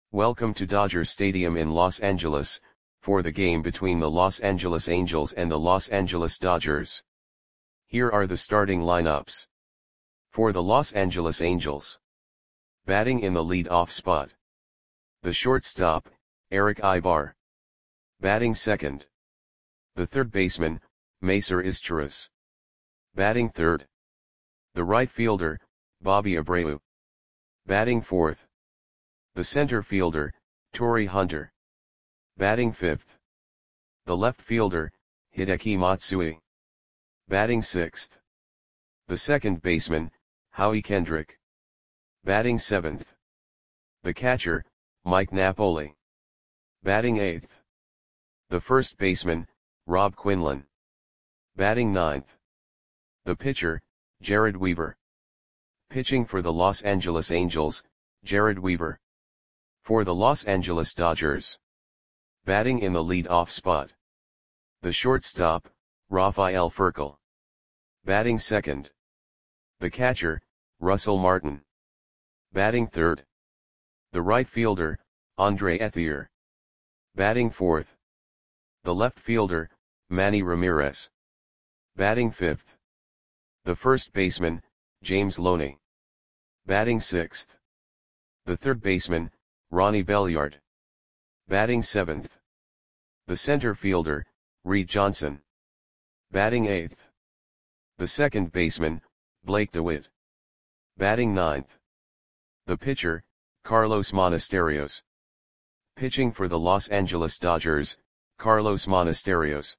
Welcome to Dodger Stadium in Los Angeles, for the game between the Los Angeles Angels and the Los Angeles Dodgers. Here are the starting lineups. For the Los Angeles Angels. Batting in the lead-off spot. The shortstop, Erick Aybar. Batting second. The third baseman, Macer Izturis. Batting third. The right fielder, Bobby Abreu. Batting fourth. The center fielder, Torii Hunter. Batting fifth. The left fielder, Hideki Matsui. Batting sixth. The second baseman, Howie Kendrick. Batting seventh. The catcher, Mike Napoli. Batting eighth. The first baseman, Rob Quinlan. Batting ninth. The pitcher, Jered Weaver. Pitching for the Los Angeles Angels, Jered Weaver. For the Los Angeles Dodgers. Batting in the lead-off spot. The shortstop, Rafael Furcal. Batting second. The catcher, Russell Martin. Batting third. The right fielder, Andre Ethier. Batting fourth. The left fielder, Manny Ramirez. Batting fifth. The first baseman, James Loney. Batting sixth. The third baseman, Ronnie Belliard. Batting seventh. The center fielder, Reed Johnson. Batting eighth. The second baseman, Blake DeWitt. Batting ninth. The pitcher, Carlos Monasterios. Pitching for the Los Angeles Dodgers, Carlos Monasterios.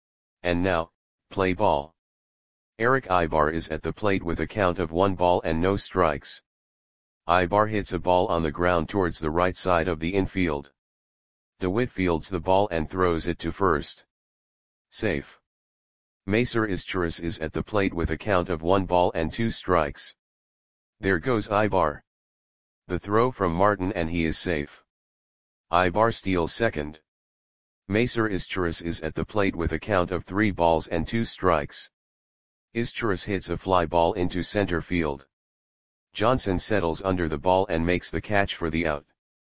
And now, play ball. Erick Aybar is at the plate with a count of 1 ball and no strikes. Aybar hits a ball on the ground towards the right side of the infield. DeWitt fields the ball and throws it to first. Safe. Macer Izturis is at the plate with a count of 1 ball and 2 strikes. There goes Aybar. The throw from Martin and he is safe. Aybar steals second. Macer Izturis is at the plate with a count of 3 balls and 2 strikes. Izturis hits a fly ball into center field. Johnson settles under the ball and makes the catch for the out.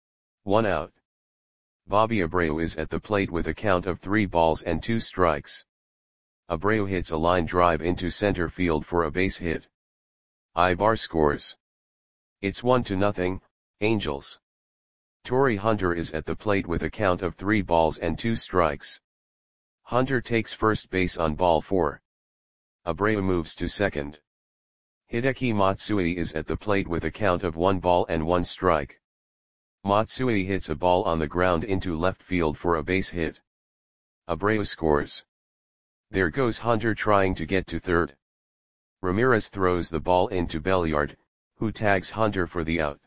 1 out. Bobby Abreu is at the plate with a count of 3 balls and 2 strikes. Abreu hits a line drive into center field for a base hit. Aybar scores. It's 1-0, Angels. Torii Hunter is at the plate with a count of 3 balls and 2 strikes. Hunter takes first base on ball 4. Abreu moves to second. Hideki Matsui is at the plate with a count of 1 ball and 1 strike. Matsui hits a ball on the ground into left field for a base hit. Abreu scores. There goes Hunter trying to get to third. Ramirez throws the ball into Belliard, who tags Hunter for the out.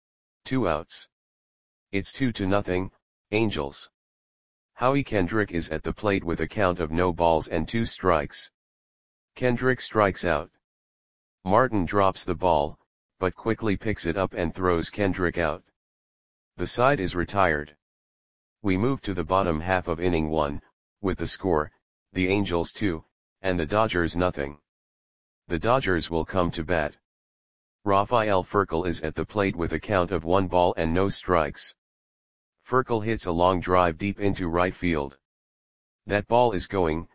2 outs. It's 2-0, Angels. Howie Kendrick is at the plate with a count of no balls and 2 strikes. Kendrick strikes out. Martin drops the ball, but quickly picks it up and throws Kendrick out. The side is retired. We move to the bottom half of inning 1, with the score, the Angels 2, and the Dodgers 0. The Dodgers will come to bat. Rafael Furcal is at the plate with a count of 1 ball and no strikes. Furcal hits a long drive deep into right field. That ball is gone.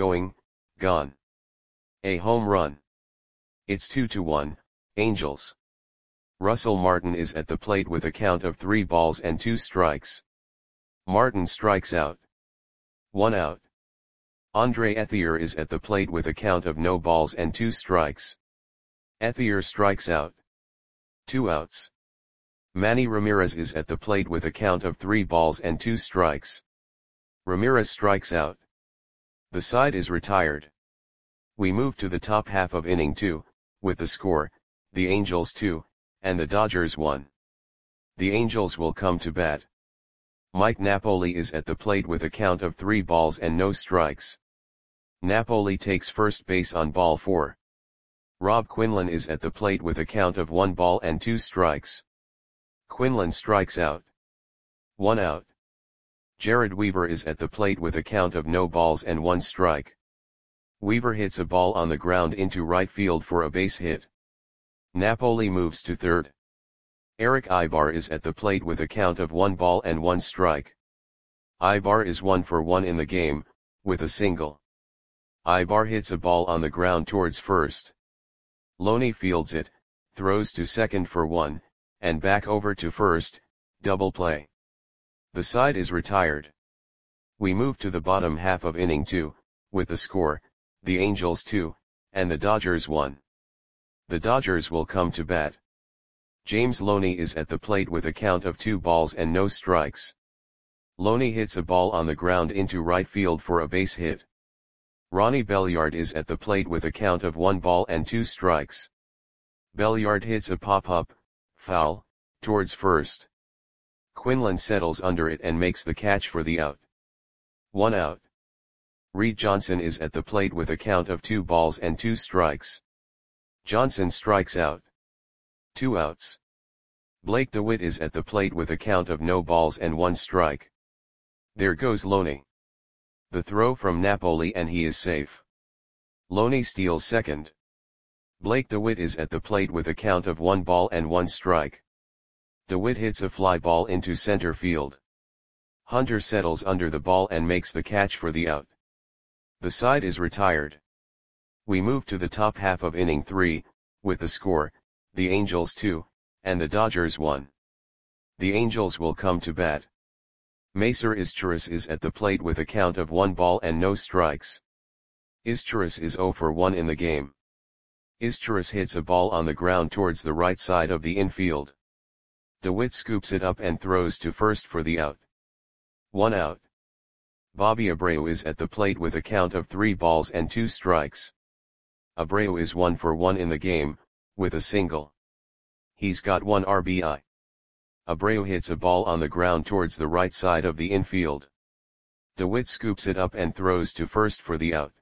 A home run. It's 2-1, Angels. Russell Martin is at the plate with a count of 3 balls and 2 strikes. Martin strikes out. 1 out. Andre Ethier is at the plate with a count of no balls and 2 strikes. Ethier strikes out. 2 outs. Manny Ramirez is at the plate with a count of 3 balls and 2 strikes. Ramirez strikes out. The side is retired. We move to the top half of inning 2, with the score, the Angels 2, and the Dodgers 1. The Angels will come to bat. Mike Napoli is at the plate with a count of 3 balls and no strikes. Napoli takes first base on ball 4. Rob Quinlan is at the plate with a count of 1 ball and 2 strikes. Quinlan strikes out. 1 out. Jered Weaver is at the plate with a count of no balls and 1 strike. Weaver hits a ball on the ground into right field for a base hit. Napoli moves to third. Eric Ibar is at the plate with a count of 1 ball and 1 strike. Ibar is 1 for 1 in the game, with a single. Ibar hits a ball on the ground towards first. Loney fields it, throws to second for 1, and back over to first, double play. The side is retired. We move to the bottom half of inning 2, with the score, the Angels 2, and the Dodgers 1. The Dodgers will come to bat. James Loney is at the plate with a count of 2 balls and no strikes. Loney hits a ball on the ground into right field for a base hit. Ronnie Belliard is at the plate with a count of 1 ball and 2 strikes. Belliard hits a pop-up, foul, towards first. Quinlan settles under it and makes the catch for the out. 1 out. Reed Johnson is at the plate with a count of 2 balls and 2 strikes. Johnson strikes out. 2 outs. Blake DeWitt is at the plate with a count of no balls and 1 strike. There goes Loney. The throw from Napoli and he is safe. Loney steals second. Blake DeWitt is at the plate with a count of 1 ball and 1 strike. DeWitt hits a fly ball into center field. Hunter settles under the ball and makes the catch for the out. The side is retired. We move to the top half of inning 3, with the score, the Angels 2, and the Dodgers 1. The Angels will come to bat. Macer Izturis is at the plate with a count of 1 ball and no strikes. Izturis is 0 for 1 in the game. Izturis hits a ball on the ground towards the right side of the infield. DeWitt scoops it up and throws to first for the out. 1 out. Bobby Abreu is at the plate with a count of 3 balls and 2 strikes. Abreu is 1 for 1 in the game, with a single. He's got 1 RBI. Abreu hits a ball on the ground towards the right side of the infield. DeWitt scoops it up and throws to first for the out.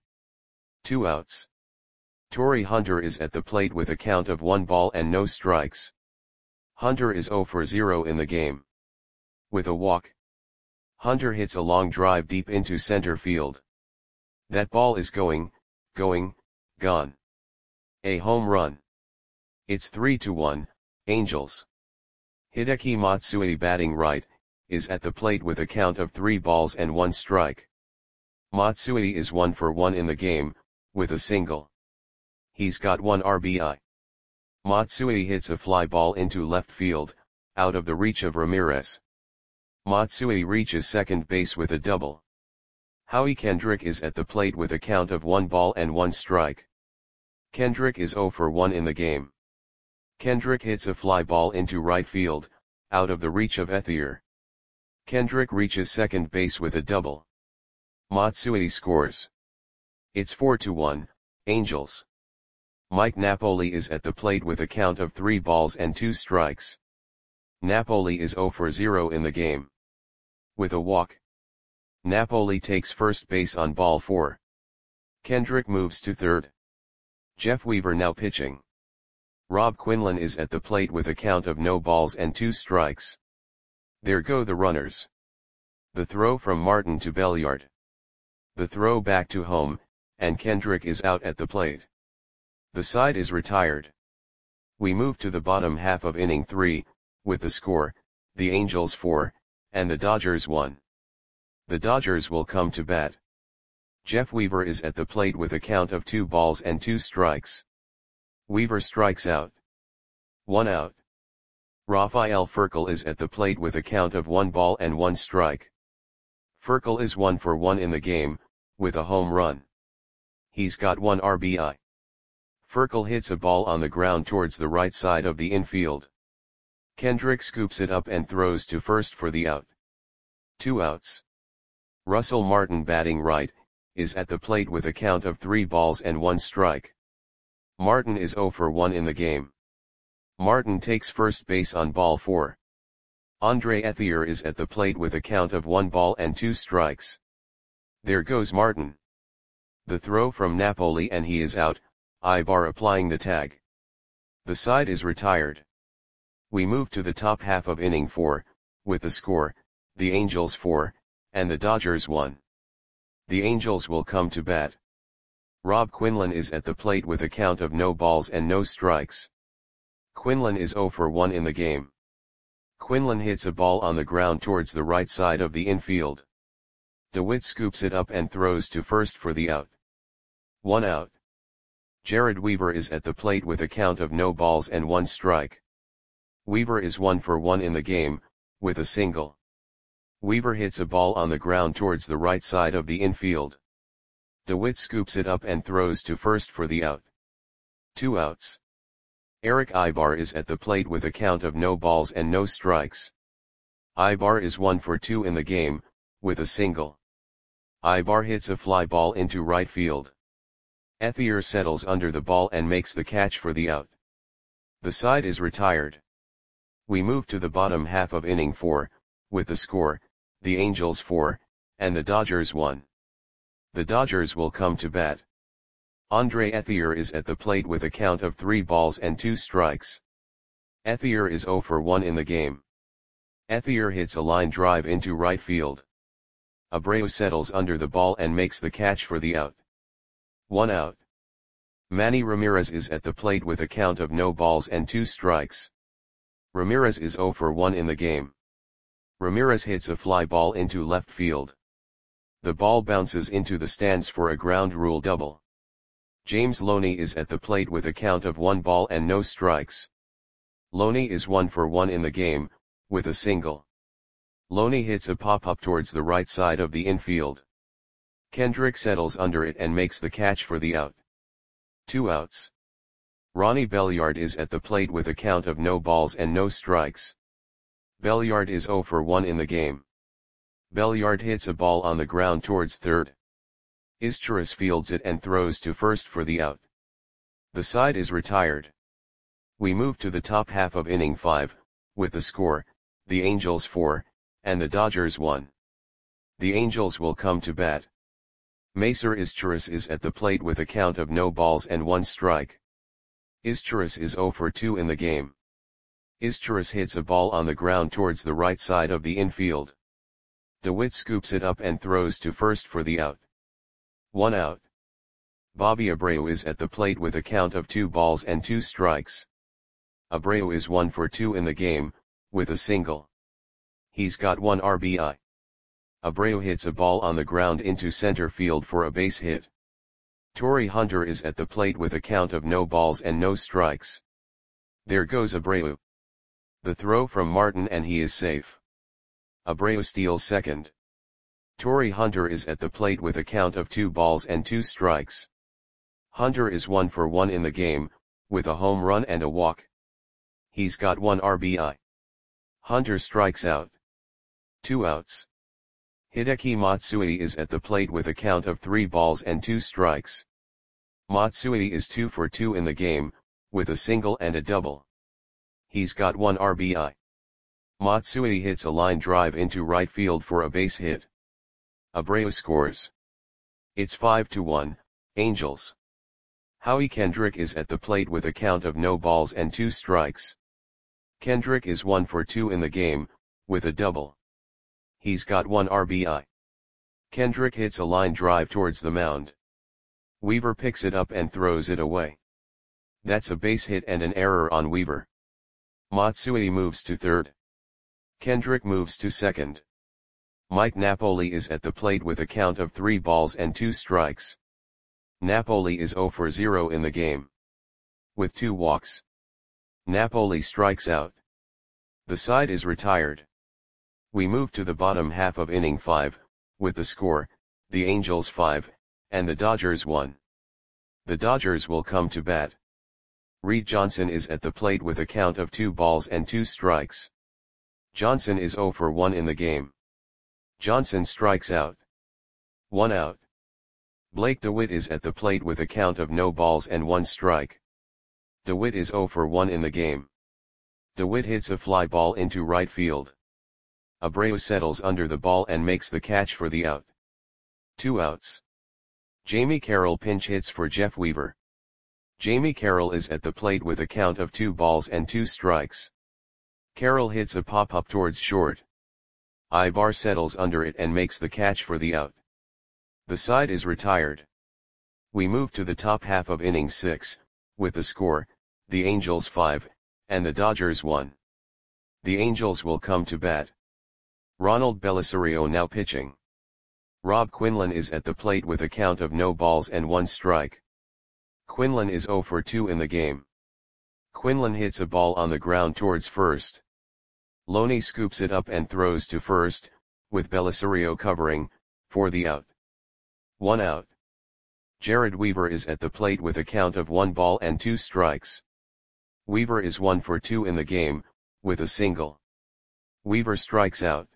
2 outs. Torii Hunter is at the plate with a count of 1 ball and no strikes. Hunter is 0 for 0 in the game. With a walk. Hunter hits a long drive deep into center field. That ball is going, gone. A home run. It's 3-1, Angels. Hideki Matsui, batting right, is at the plate with a count of 3 balls and 1 strike. Matsui is 1 for 1 in the game, with a single. He's got 1 RBI. Matsui hits a fly ball into left field, out of the reach of Ramirez. Matsui reaches second base with a double. Howie Kendrick is at the plate with a count of 1 ball and 1 strike. Kendrick is 0 for 1 in the game. Kendrick hits a fly ball into right field, out of the reach of Ethier. Kendrick reaches second base with a double. Matsui scores. It's 4-1, Angels. Mike Napoli is at the plate with a count of 3 balls and 2 strikes. Napoli is 0 for 0 in the game. With a walk. Napoli takes first base on ball 4. Kendrick moves to third. Jeff Weaver now pitching. Rob Quinlan is at the plate with a count of no balls and 2 strikes. There go the runners. The throw from Martin to Belliard. The throw back to home, and Kendrick is out at the plate. The side is retired. We move to the bottom half of inning 3, with the score, the Angels 4, and the Dodgers 1. The Dodgers will come to bat. Jeff Weaver is at the plate with a count of 2 balls and 2 strikes. Weaver strikes out. 1 out. Rafael Furcal is at the plate with a count of 1 ball and 1 strike. Furcal is 1 for 1 in the game, with a home run. He's got 1 RBI. Furcal hits a ball on the ground towards the right side of the infield. Kendrick scoops it up and throws to first for the out. 2 outs. Russell Martin, batting right, is at the plate with a count of 3 balls and 1 strike. Martin is 0 for 1 in the game. Martin takes first base on ball 4. Andre Ethier is at the plate with a count of 1 ball and 2 strikes. There goes Martin. The throw from Napoli and he is out, Ibar applying the tag. The side is retired. We move to the top half of inning 4, with the score, the Angels 4, and the Dodgers 1. The Angels will come to bat. Rob Quinlan is at the plate with a count of no balls and no strikes. Quinlan is 0 for 1 in the game. Quinlan hits a ball on the ground towards the right side of the infield. DeWitt scoops it up and throws to first for the out. 1 out. Jared Weaver is at the plate with a count of no balls and 1 strike. Weaver is 1 for 1 in the game, with a single. Weaver hits a ball on the ground towards the right side of the infield. DeWitt scoops it up and throws to first for the out. 2 outs. Eric Ibar is at the plate with a count of no balls and no strikes. Ibar is 1 for 2 in the game, with a single. Ibar hits a fly ball into right field. Ethier settles under the ball and makes the catch for the out. The side is retired. We move to the bottom half of inning 4, with the score, the Angels 4, and the Dodgers 1. The Dodgers will come to bat. Andre Ethier is at the plate with a count of 3 balls and 2 strikes. Ethier is 0 for 1 in the game. Ethier hits a line drive into right field. Abreu settles under the ball and makes the catch for the out. 1 out. Manny Ramirez is at the plate with a count of no balls and 2 strikes. Ramirez is 0 for 1 in the game. Ramirez hits a fly ball into left field. The ball bounces into the stands for a ground rule double. James Loney is at the plate with a count of 1 ball and no strikes. Loney is 1 for 1 in the game, with a single. Loney hits a pop-up towards the right side of the infield. Kendrick settles under it and makes the catch for the out. 2 outs. Ronnie Belliard is at the plate with a count of no balls and no strikes. Belliard is 0 for 1 in the game. Belliard hits a ball on the ground towards third. Izturis fields it and throws to first for the out. The side is retired. We move to the top half of inning 5, with the score, the Angels 4, and the Dodgers 1. The Angels will come to bat. Macer Izturis is at the plate with a count of no balls and 1 strike. Izturis is 0 for 2 in the game. Izturis hits a ball on the ground towards the right side of the infield. DeWitt scoops it up and throws to first for the out. 1 out. Bobby Abreu is at the plate with a count of 2 balls and 2 strikes. Abreu is 1 for 2 in the game, with a single. He's got 1 RBI. Abreu hits a ball on the ground into center field for a base hit. Torrey Hunter is at the plate with a count of no balls and no strikes. There goes Abreu. The throw from Martin and he is safe. Abreu steals second. Torrey Hunter is at the plate with a count of 2 balls and 2 strikes. Hunter is 1 for 1 in the game, with a home run and a walk. He's got 1 RBI. Hunter strikes out. 2 outs. Hideki Matsui is at the plate with a count of 3 balls and 2 strikes. Matsui is 2 for 2 in the game, with a single and a double. He's got 1 RBI. Matsui hits a line drive into right field for a base hit. Abreu scores. It's 5-1, Angels. Howie Kendrick is at the plate with a count of no balls and 2 strikes. Kendrick is 1 for 2 in the game, with a double. He's got 1 RBI. Kendrick hits a line drive towards the mound. Weaver picks it up and throws it away. That's a base hit and an error on Weaver. Matsui moves to third. Kendrick moves to second. Mike Napoli is at the plate with a count of 3 balls and 2 strikes. Napoli is 0 for 0 in the game. With 2 walks. Napoli strikes out. The side is retired. We move to the bottom half of inning 5, with the score, the Angels 5, and the Dodgers 1. The Dodgers will come to bat. Reed Johnson is at the plate with a count of 2 balls and 2 strikes. Johnson is 0 for 1 in the game. Johnson strikes out. 1 out. Blake DeWitt is at the plate with a count of no balls and 1 strike. DeWitt is 0 for 1 in the game. DeWitt hits a fly ball into right field. Abreu settles under the ball and makes the catch for the out. 2 outs. Jamie Carroll pinch hits for Jeff Weaver. Jamie Carroll is at the plate with a count of 2 balls and 2 strikes. Carroll hits a pop-up towards short. Ibar settles under it and makes the catch for the out. The side is retired. We move to the top half of inning 6, with the score, the Angels 5, and the Dodgers 1. The Angels will come to bat. Ronald Belisario now pitching. Rob Quinlan is at the plate with a count of no balls and 1 strike. Quinlan is 0 for 2 in the game. Quinlan hits a ball on the ground towards first. Loney scoops it up and throws to first, with Belisario covering, for the out. 1 out. Jared Weaver is at the plate with a count of 1 ball and 2 strikes. Weaver is 1 for 2 in the game, with a single. Weaver strikes out.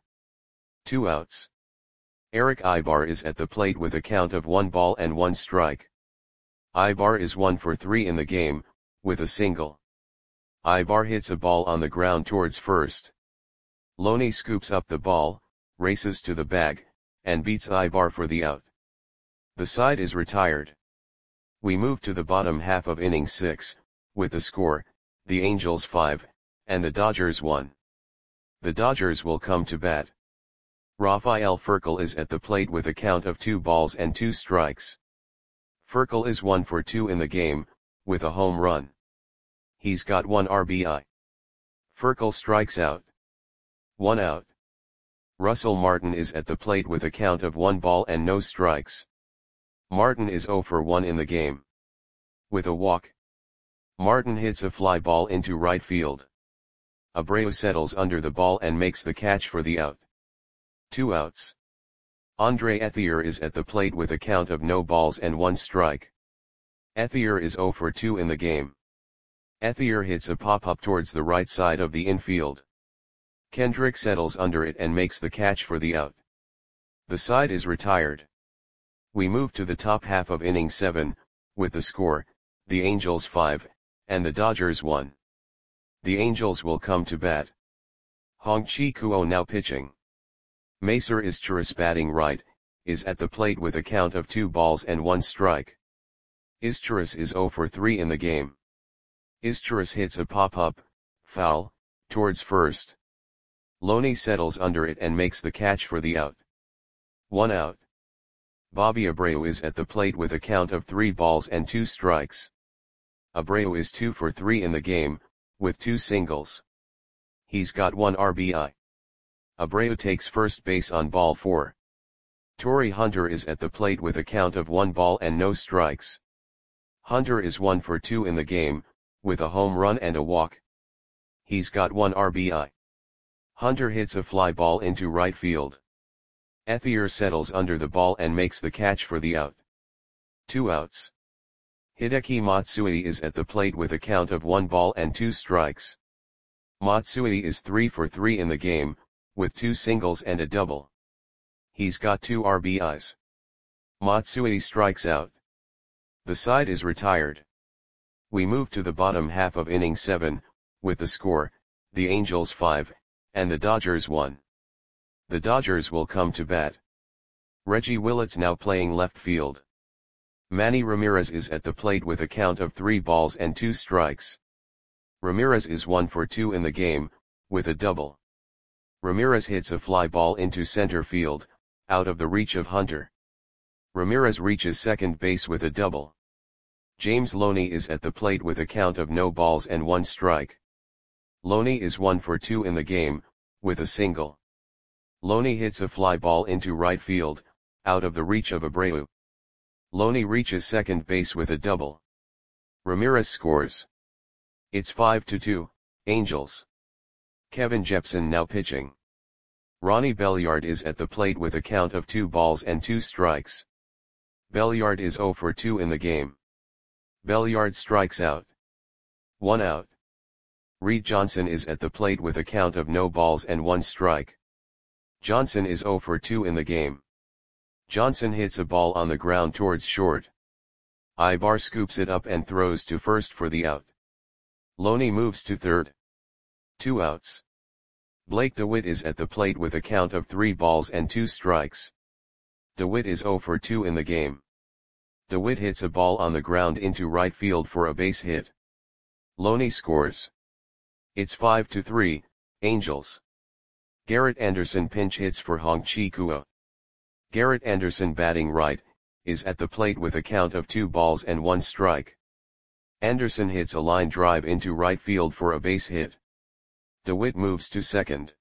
2 outs. Eric Ibar is at the plate with a count of 1 ball and 1 strike. Ibar is 1 for 3 in the game, with a single. Ibar hits a ball on the ground towards first. Loney scoops up the ball, races to the bag, and beats Ibar for the out. The side is retired. We move to the bottom half of inning 6, with the score, the Angels 5, and the Dodgers 1. The Dodgers will come to bat. Rafael Furcal is at the plate with a count of 2 balls and 2 strikes. Furcal is 1 for 2 in the game, with a home run. He's got 1 RBI. Furcal strikes out. 1 out. Russell Martin is at the plate with a count of 1 ball and no strikes. Martin is 0 for 1 in the game. With a walk. Martin hits a fly ball into right field. Abreu settles under the ball and makes the catch for the out. 2 outs. Andre Ethier is at the plate with a count of no balls and 1 strike. Ethier is 0 for 2 in the game. Ethier hits a pop-up towards the right side of the infield. Kendrick settles under it and makes the catch for the out. The side is retired. We move to the top half of inning 7, with the score, the Angels 5, and the Dodgers 1. The Angels will come to bat. Hong-Chi Kuo now pitching. Macer Izturis batting right, is at the plate with a count of 2 balls and 1 strike. Izturis is 0 for 3 in the game. Izturis hits a pop-up, foul, towards first. Loney settles under it and makes the catch for the out. 1 out. Bobby Abreu is at the plate with a count of 3 balls and 2 strikes. Abreu is 2 for 3 in the game, with 2 singles. He's got 1 RBI. Abreu takes first base on ball 4. Torrey Hunter is at the plate with a count of 1 ball and no strikes. Hunter is 1 for 2 in the game, with a home run and a walk. He's got 1 RBI. Hunter hits a fly ball into right field. Ethier settles under the ball and makes the catch for the out. 2 outs. Hideki Matsui is at the plate with a count of 1 ball and 2 strikes. Matsui is 3 for 3 in the game, with 2 singles and a double. He's got 2 RBIs. Matsui strikes out. The side is retired. We move to the bottom half of inning 7, with the score, the Angels 5, and the Dodgers 1. The Dodgers will come to bat. Reggie Willits now playing left field. Manny Ramirez is at the plate with a count of 3 balls and 2 strikes. Ramirez is 1 for 2 in the game, with a double. Ramirez hits a fly ball into center field, out of the reach of Hunter. Ramirez reaches second base with a double. James Loney is at the plate with a count of no balls and 1 strike. Loney is 1 for 2 in the game, with a single. Loney hits a fly ball into right field, out of the reach of Abreu. Loney reaches second base with a double. Ramirez scores. It's 5-2, Angels. Kevin Jepson now pitching. Ronnie Belliard is at the plate with a count of 2 balls and 2 strikes. Belliard is 0 for 2 in the game. Belliard strikes out. 1 out. Reed Johnson is at the plate with a count of no balls and 1 strike. Johnson is 0 for 2 in the game. Johnson hits a ball on the ground towards short. Ibar scoops it up and throws to first for the out. Loney moves to third. 2 outs. Blake DeWitt is at the plate with a count of 3 balls and 2 strikes. DeWitt is 0 for 2 in the game. DeWitt hits a ball on the ground into right field for a base hit. Loney scores. It's 5-3, Angels. Garrett Anderson pinch hits for Hong-Chi Kuo. Garrett Anderson batting right, is at the plate with a count of 2 balls and 1 strike. Anderson hits a line drive into right field for a base hit. DeWitt moves to second.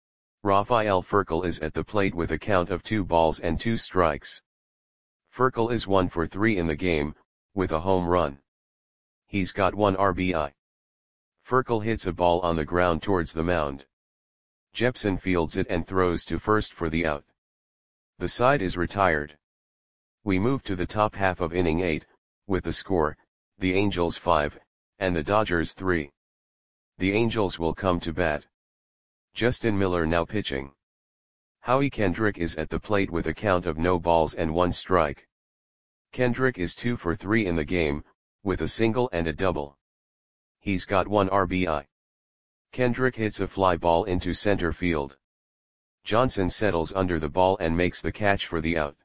Rafael Furcal is at the plate with a count of 2 balls and 2 strikes. Furcal is 1 for 3 in the game, with a home run. He's got 1 RBI. Furcal hits a ball on the ground towards the mound. Jepson fields it and throws to first for the out. The side is retired. We move to the top half of inning 8, with the score, the Angels 5, and the Dodgers 3. The Angels will come to bat. Justin Miller now pitching. Howie Kendrick is at the plate with a count of no balls and 1 strike. Kendrick is 2 for 3 in the game, with a single and a double. He's got 1 RBI. Kendrick hits a fly ball into center field. Johnson settles under the ball and makes the catch for the out.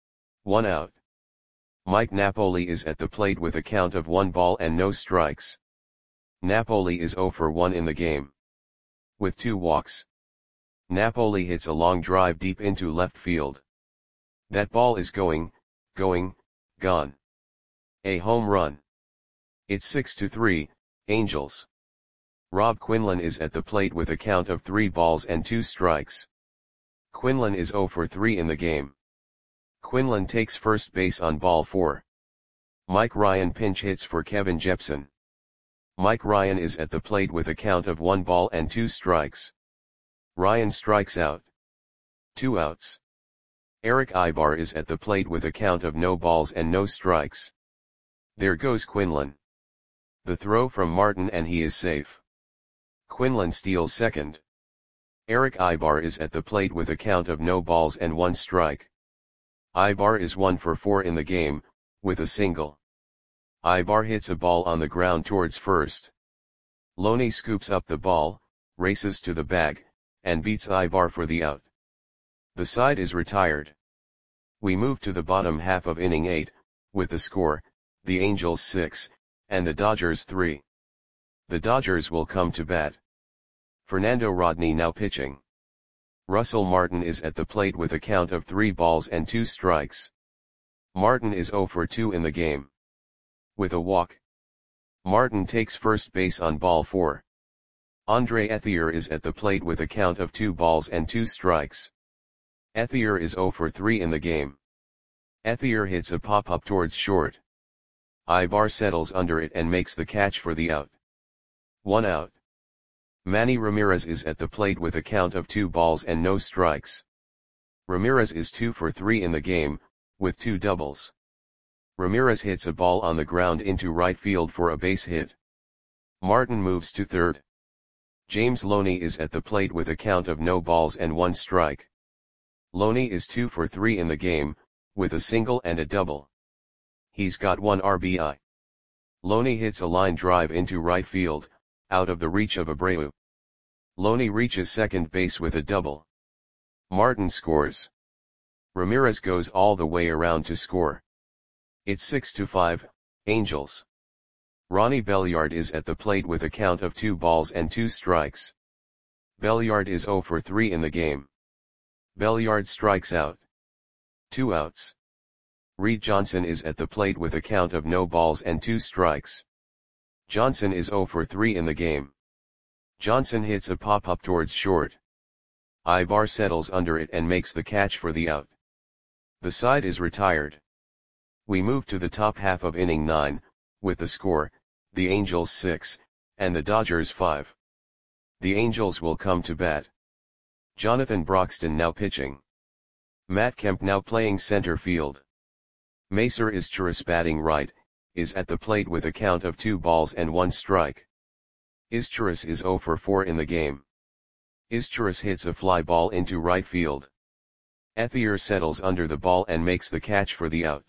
1 out. Mike Napoli is at the plate with a count of 1 ball and no strikes. Napoli is 0 for 1 in the game, with 2 walks. Napoli hits a long drive deep into left field. That ball is going, gone. A home run. It's 6-3, Angels. Rob Quinlan is at the plate with a count of 3 balls and 2 strikes. Quinlan is 0 for 3 in the game. Quinlan takes first base on ball 4. Mike Ryan pinch hits for Kevin Jepson. Mike Ryan is at the plate with a count of 1 ball and 2 strikes. Ryan strikes out. 2 outs. Eric Ibar is at the plate with a count of no balls and no strikes. There goes Quinlan. The throw from Martin and he is safe. Quinlan steals second. Eric Ibar is at the plate with a count of no balls and 1 strike. Ibar is 1 for 4 in the game, with a single. Ibar hits a ball on the ground towards first. Loney scoops up the ball, races to the bag, and beats Ibar for the out. The side is retired. We move to the bottom half of inning 8, with the score, the Angels 6, and the Dodgers 3. The Dodgers will come to bat. Fernando Rodney now pitching. Russell Martin is at the plate with a count of 3 balls and 2 strikes. Martin is 0 for 2 in the game, with a walk. Martin takes first base on ball 4. Andre Ethier is at the plate with a count of 2 balls and 2 strikes. Ethier is 0 for 3 in the game. Ethier hits a pop-up towards short. Ibar settles under it and makes the catch for the out. 1 out. Manny Ramirez is at the plate with a count of 2 balls and no strikes. Ramirez is 2 for 3 in the game, with 2 doubles. Ramirez hits a ball on the ground into right field for a base hit. Martin moves to third. James Loney is at the plate with a count of no balls and 1 strike. Loney is 2 for 3 in the game, with a single and a double. He's got 1 RBI. Loney hits a line drive into right field, out of the reach of Abreu. Loney reaches second base with a double. Martin scores. Ramirez goes all the way around to score. It's 6-5, Angels. Ronnie Belliard is at the plate with a count of 2 balls and 2 strikes. Belliard is 0 for 3 in the game. Belliard strikes out. 2 outs. Reed Johnson is at the plate with a count of no balls and 2 strikes. Johnson is 0 for 3 in the game. Johnson hits a pop-up towards short. Ibar settles under it and makes the catch for the out. The side is retired. We move to the top half of inning 9, with the score, the Angels 6, and the Dodgers 5. The Angels will come to bat. Jonathan Broxton now pitching. Matt Kemp now playing center field. Macer Izturis batting right, is at the plate with a count of 2 balls and 1 strike. Izturis is 0 for 4 in the game. Izturis hits a fly ball into right field. Ethier settles under the ball and makes the catch for the out.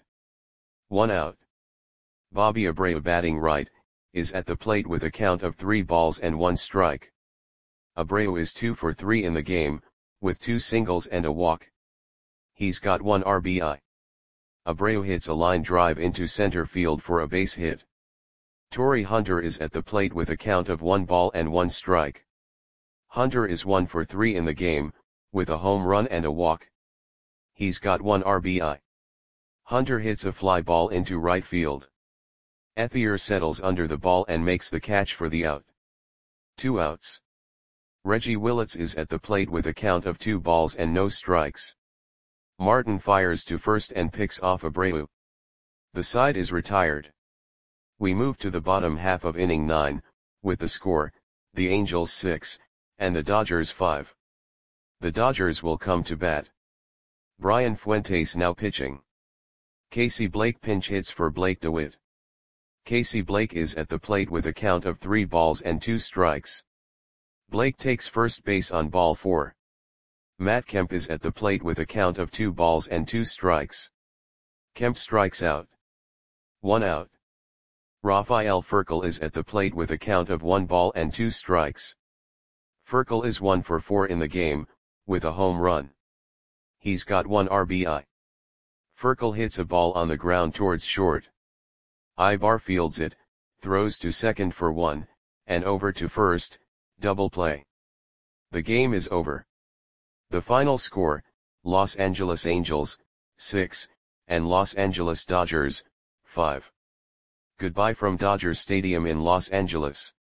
1 out. Bobby Abreu batting right, is at the plate with a count of 3 balls and 1 strike. Abreu is 2 for 3 in the game, with 2 singles and a walk. He's got 1 RBI. Abreu hits a line drive into center field for a base hit. Torrey Hunter is at the plate with a count of 1 ball and 1 strike. Hunter is 1 for 3 in the game, with a home run and a walk. He's got 1 RBI. Hunter hits a fly ball into right field. Ethier settles under the ball and makes the catch for the out. 2 outs. Reggie Willits is at the plate with a count of 2 balls and no strikes. Martin fires to first and picks off Abreu. The side is retired. We move to the bottom half of inning 9, with the score, the Angels 6, and the Dodgers 5. The Dodgers will come to bat. Brian Fuentes now pitching. Casey Blake pinch hits for Blake DeWitt. Casey Blake is at the plate with a count of 3 balls and 2 strikes. Blake takes first base on ball 4. Matt Kemp is at the plate with a count of 2 balls and 2 strikes. Kemp strikes out. 1 out. Rafael Furcal is at the plate with a count of 1 ball and 2 strikes. Furcal is 1 for 4 in the game, with a home run. He's got 1 RBI. Furcal hits a ball on the ground towards short. Ibar fields it, throws to second for 1, and over to first, double play. The game is over. The final score, Los Angeles Angels, 6, and Los Angeles Dodgers, 5. Goodbye from Dodger Stadium in Los Angeles.